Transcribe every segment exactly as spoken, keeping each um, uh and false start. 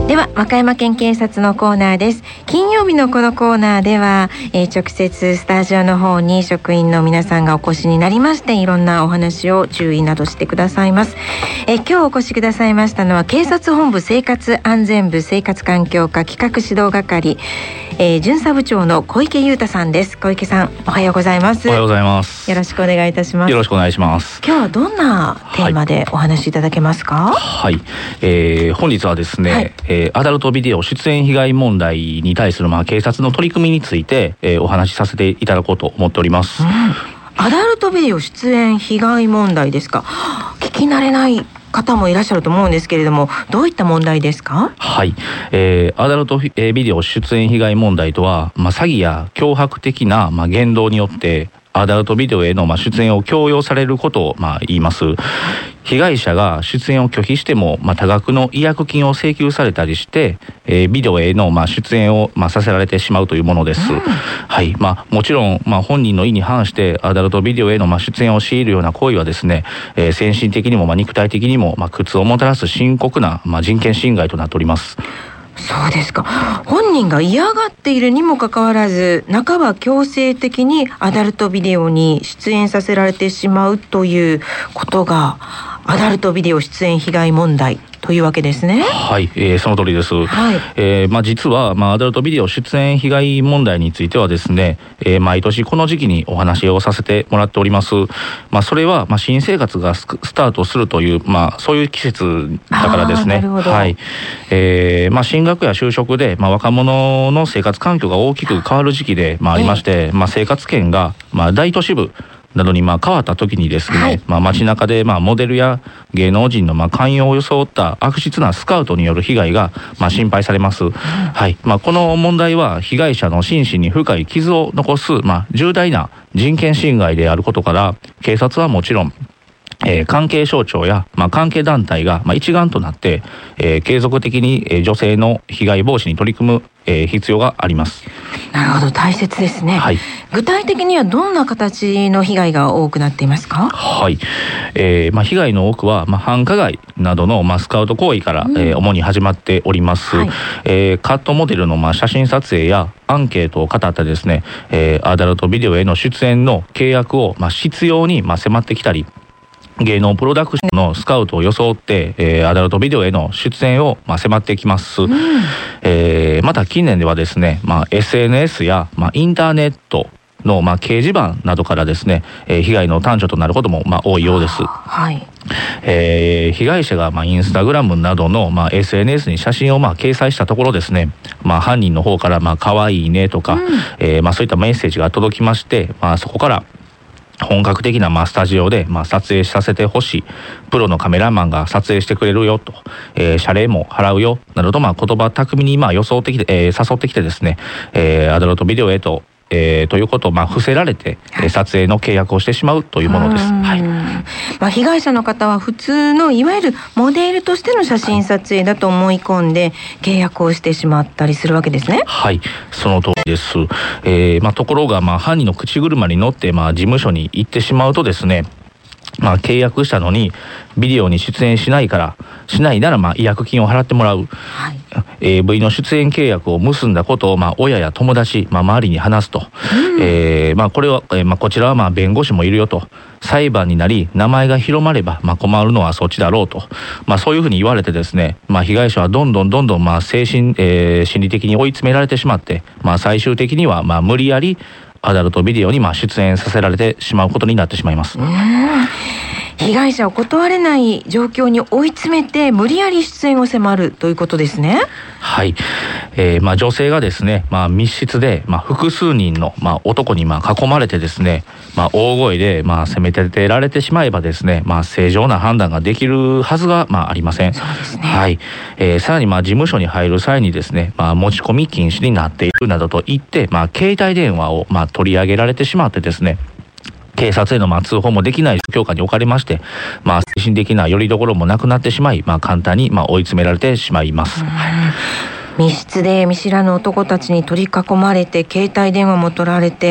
では和歌山県警察のコーナーです。金曜日のこのコーナーでは、えー、直接スタジオの方に職員の皆さんがお越しになりまして、いろんなお話を注意などしてくださいます。えー、今日お越しくださいましたのは警察本部生活安全部生活環境課企画指導係、えー、巡査部長の小池裕太さんです。小池さん、おはようございます。 おはようございます。 よろしくお願いいたします。 よろしくお願いします。 今日はどんなテーマでお話しいただけますか？ はい、えー、本日はですね、はいえーアダルトビデオ出演被害問題に対するまあ警察の取り組みについて、えー、お話しさせていただこうと思っております。うん、 アダルトビデオ出演被害問題ですか。聞き慣れない方もいらっしゃると思うんですけれども、どういった問題ですか？ はい、えー、アダルトビデオ出演被害問題とは、まあ、詐欺や脅迫的なまあ言動によってアダルトビデオへのまあ出演を強要されることをまあ言います。被害者が出演を拒否しても、まあ、多額の違約金を請求されたりして、えー、ビデオへのまあ出演をまあさせられてしまうというものです。うん、はいまあ、もちろん、まあ、本人の意に反してアダルトビデオへのまあ出演を強いるような行為はですね、えー、精神的にもまあ肉体的にもまあ苦痛をもたらす深刻なまあ人権侵害となっております。 そうですか。本人が嫌がっているにもかかわらず、半ば強制的にアダルトビデオに出演させられてしまうということがアダルトビデオ出演被害問題というわけですね。 はい、えー、その通りです。 はいえーまあ、実は、まあ、アダルトビデオ出演被害問題についてはですね、えー、毎年この時期にお話をさせてもらっております。まあ、それは、まあ、新生活がスタートするという、まあ、そういう季節だからですね。はいえーまあ、進学や就職で、まあ、若者の生活環境が大きく変わる時期で、まあ、ありまして、まあ、生活圏が、まあ、大都市部などにまあ変わった時にですね、はい、まあ街中でまあモデルや芸能人のまあ勧誘を装った悪質なスカウトによる被害がまあ心配されます。うん、はいまあ、この問題は被害者の心身に深い傷を残すまあ重大な人権侵害であることから、警察はもちろんえー、関係省庁や、まあ、関係団体が、まあ、一丸となって、えー、継続的に、えー、女性の被害防止に取り組む、えー、必要があります。 なるほど、大切ですね。はい、具体的にはどんな形の被害が多くなっていますか？ はい、えーまあ、被害の多くは、まあ、繁華街などの、まあ、スカウト行為から、うんえー、主に始まっております。はいえー、カットモデルの、まあ、写真撮影やアンケートを語ったですね、えー、アダルトビデオへの出演の契約を、まあ、執拗に、まあ、迫ってきたり、芸能プロダクションのスカウトを装って、えー、アダルトビデオへの出演を、まあ、迫ってきます。うんえー、また近年ではですね、まあ、エスエヌエス や、まあ、インターネットの、まあ、掲示板などからですね、えー、被害の端緒となることも、まあ、多いようです。 はいえー、被害者が、まあ、インスタグラムなどの、まあ、エスエヌエス に写真を、まあ、掲載したところですね、まあ、犯人の方から、まあ、可愛いねとか、うんえーまあ、そういったメッセージが届きまして、まあ、そこから本格的なまあスタジオでまあ撮影させてほしい、プロのカメラマンが撮影してくれるよと、えー、謝礼も払うよなどとまあ言葉巧みにまあ装ってきて、えー、誘ってきてですね、えー、アダルトビデオへとえー、ということをまあ伏せられて、はい、撮影の契約をしてしまうというものです。はいまあ、被害者の方は普通のいわゆるモデルとしての写真撮影だと思い込んで契約をしてしまったりするわけですね。 はい、その通りです。えーまあ、ところがまあ犯人の口車に乗ってまあ事務所に行ってしまうとですね、まあ、契約したのにビデオに出演しないからしないならまあ違約金を払ってもらう、はい、エーブイ の出演契約を結んだことをまあ親や友達、まあ、周りに話すと、うんえーまあ、これは、えーまあ、こちらはまあ弁護士もいるよと、裁判になり名前が広まればまあ困るのはそっちだろうと、まあ、そういうふうに言われてですね、まあ、被害者はどんどんどんどんまあ精神、えー、心理的に追い詰められてしまって、まあ、最終的にはまあ無理やりアダルトビデオにまあ出演させられてしまうことになってしまいます。 うん被害者を断れない状況に追い詰めて無理やり出演を迫るということですね。 はい、えーまあ、女性がですね、まあ、密室で、まあ、複数人の、まあ、男にまあ囲まれてですね、まあ、大声でまあ責め立てられてしまえばですね、まあ、正常な判断ができるはずがまあありません。 そうですね。 はいえー、さらにまあ事務所に入る際にですね、まあ、持ち込み禁止になっているなどと言って、まあ、携帯電話をまあ取り上げられてしまってですね、警察へのまあ通報もできない状況下に置かれまして、まあ、精神的な拠り所もなくなってしまい、まあ、簡単にまあ追い詰められてしまいます。 密室で見知らぬ男たちに取り囲まれて携帯電話も取られて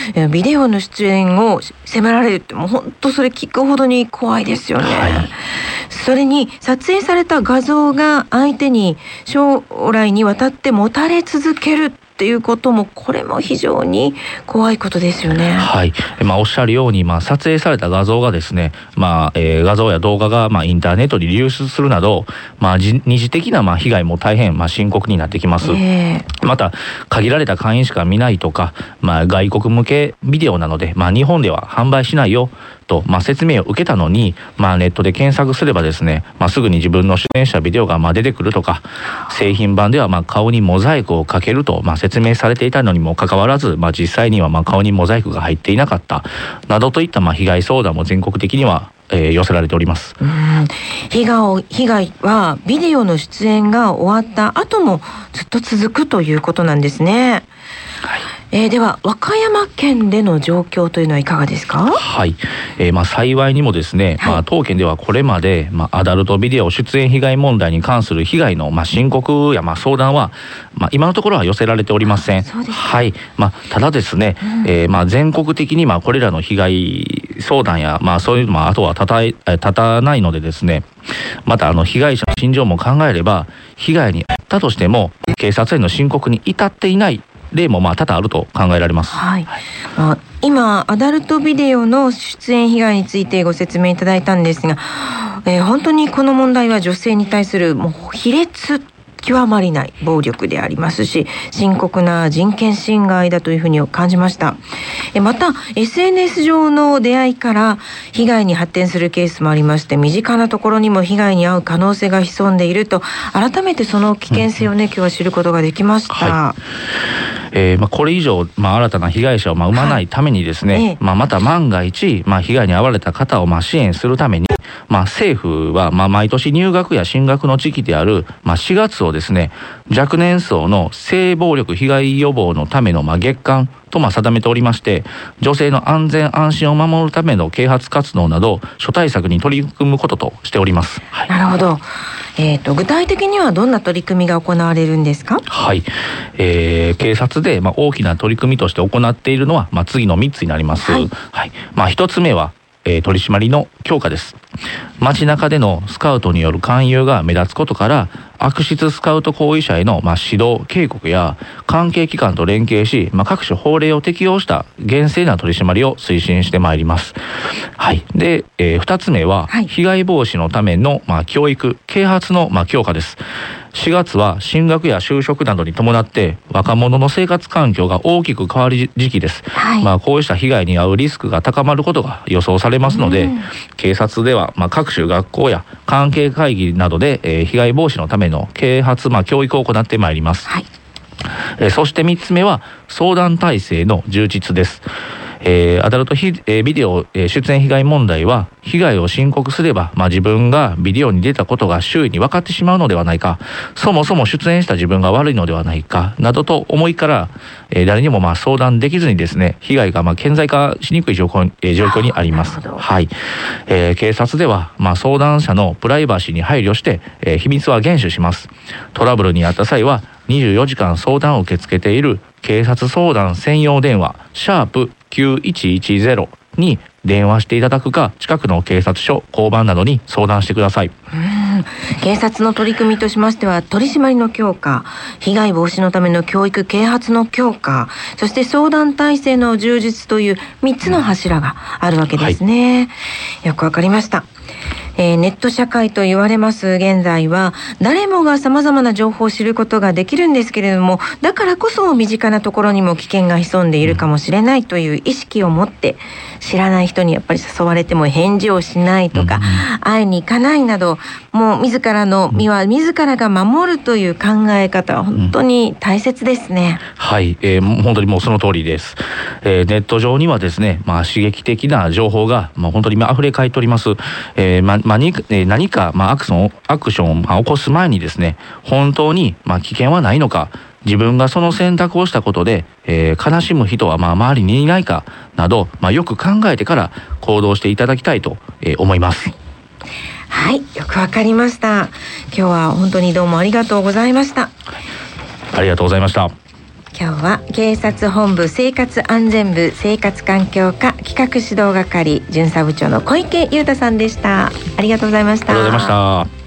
ビデオの出演を迫られるって、もう本当それ聞くほどに怖いですよね、はい、それに撮影された画像が相手に将来にわたって持たれ続けるっていうことも、これも非常に怖いことですよね。 はい、まあ、おっしゃるように、まあ、撮影された画像がですね、まあえー、画像や動画が、まあ、インターネットに流出するなど、まあ、二次的な、まあ、被害も大変、まあ、深刻になってきます、えー、また限られた会員しか見ないとか、まあ、外国向けビデオなので、まあ、日本では販売しないよと、まあ、説明を受けたのに、まあ、ネットで検索すればですね、まあ、すぐに自分の出演したビデオがまあ出てくるとか、製品版ではまあ顔にモザイクをかけるとまあ説明されていたのにもかかわらず、まあ、実際にはまあ顔にモザイクが入っていなかったなどといったまあ被害相談も全国的にはえー、寄せられております。 うん、被害、被害はビデオの出演が終わった後もずっと続くということなんですね。はい、えー、では和歌山県での状況というのはいかがですか？ はい、えーまあ、幸いにもですね、はい、まあ、当県ではこれまで、まあ、アダルトビデオ出演被害問題に関する被害の、まあ、申告や、まあ、相談は、まあ、今のところは寄せられておりません。はい、まあ、ただですね、うん、えーまあ、全国的にまあこれらの被害相談や、まあ、そういうのもあとは立た、立たないのでですね、またあの被害者の心情も考えれば、被害に遭ったとしても警察への申告に至っていない例もまあ多々あると考えられます。 はい、まあ、今アダルトビデオの出演被害についてご説明いただいたんですが、えー、本当にこの問題は女性に対するもう卑劣極まりない暴力でありますし、深刻な人権侵害だというふうに感じました。えまた エスエヌエス 上の出会いから被害に発展するケースもありまして、身近なところにも被害に遭う可能性が潜んでいると、改めてその危険性をね、うん、今日は知ることができました。はい、 えーまあ、これ以上、まあ、新たな被害者をまあ生まないためにですね、はい、ええ、まあ、また万が一、まあ、被害に遭われた方をまあ支援するために、まあ、政府はまあ毎年入学や進学の時期であるまあしがつをですね、若年層の性暴力被害予防のためのまあ月間とまあ定めておりまして、女性の安全安心を守るための啓発活動など諸対策に取り組むこととしております。はい、 なるほど。えーと、具体的にはどんな取り組みが行われるんですか？ はい、えー、警察でまあ大きな取り組みとして行っているのはまあ次のみっつになります。はい、はい、まあ、ひとつめはえー、取り締まりの強化です。街中でのスカウトによる勧誘が目立つことから、悪質スカウト行為者への、まあ、指導警告や関係機関と連携し、まあ、各種法令を適用した厳正な取り締まりを推進してまいります。はい、で、えー、ふたつめは、はい、被害防止のための、まあ、教育啓発の、まあ、強化です。しがつは進学や就職などに伴って若者の生活環境が大きく変わる時期です。はい、まあ、こうした被害に遭うリスクが高まることが予想されますので、うん、警察ではまあ各種学校や関係会議などで、えー、被害防止のための啓発、まあ、教育を行ってまいります。はい、えー、そしてみっつめは相談体制の充実です。えー、アダルトヒ、えー、ビデオ、えー、出演被害問題は被害を申告すれば、まあ、自分がビデオに出たことが周囲に分かってしまうのではないか、そもそも出演した自分が悪いのではないかなどと思いから、えー、誰にもまあ相談できずにですね、被害がまあ顕在化しにくい状況、えー、状況にあります。はい、えー、警察ではまあ相談者のプライバシーに配慮して、えー、秘密は厳守します。トラブルにあった際はにじゅうよじかん相談を受け付けている警察相談専用電話シャープきゅういちいちゼロに電話していただくか、近くの警察署、交番などに相談してください。 うん、警察の取り組みとしましては、取り締まりの強化、被害防止のための教育啓発の強化、そして相談体制の充実というみっつの柱があるわけですね。はい、よくわかりました。えー、ネット社会と言われます現在は、誰もがさまざまな情報を知ることができるんですけれども、だからこそ身近なところにも危険が潜んでいるかもしれないという意識を持って、知らない人にやっぱり誘われても返事をしないとか、うん、会いに行かないなど、もう自らの身は自らが守るという考え方は本当に大切ですね。 うん、はい、えー、本当にもうその通りです。えー、ネット上にはですね、まあ、刺激的な情報が、まあ、本当に溢れ返っております。えーままあ、にえー、何か、まあ、アクションアクションを、まあ、起こす前にですね、本当に、まあ、危険はないのか、自分がその選択をしたことで、えー、悲しむ人はまあ周りにいないかなど、まあ、よく考えてから行動していただきたいと、えー、思います。 はい、よくわかりました。今日は本当にどうもありがとうございました。 ありがとうございました。 今日は警察本部生活安全部生活環境課企画指導係巡査部長の小池優太さんでした。ありがとうございました。 ありがとうございました。